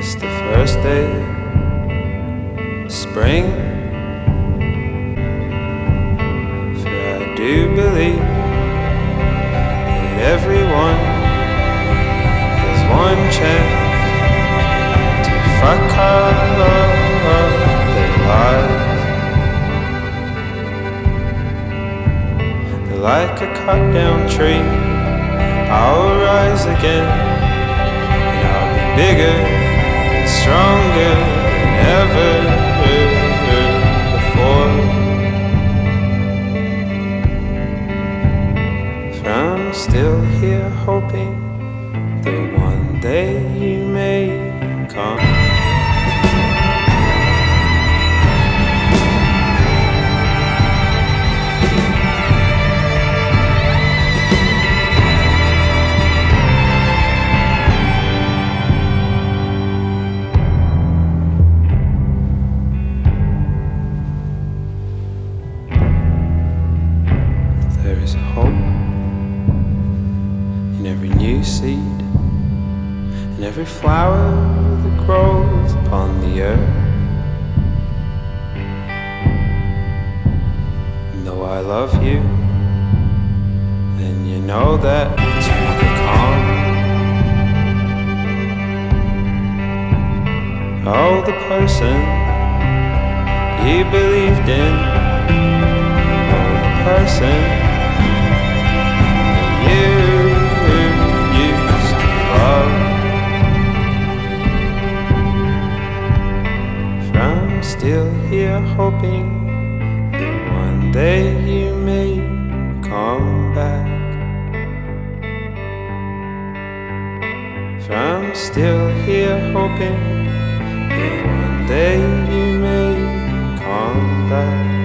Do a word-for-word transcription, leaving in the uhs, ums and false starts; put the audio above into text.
It's the first day of spring. For I do believe that everyone has one chance to fuck up their lives. They're like a cut down tree. I'll rise again, and I'll be bigger and stronger than ever before. For I'm still here hoping that one day you may come. There is hope in every new seed, in every flower that grows upon the earth. And though I love you, then you know that to become oh, the person you believed in, oh, the person still here hoping that one day you may come back. For I'm still here hoping that one day you may come back.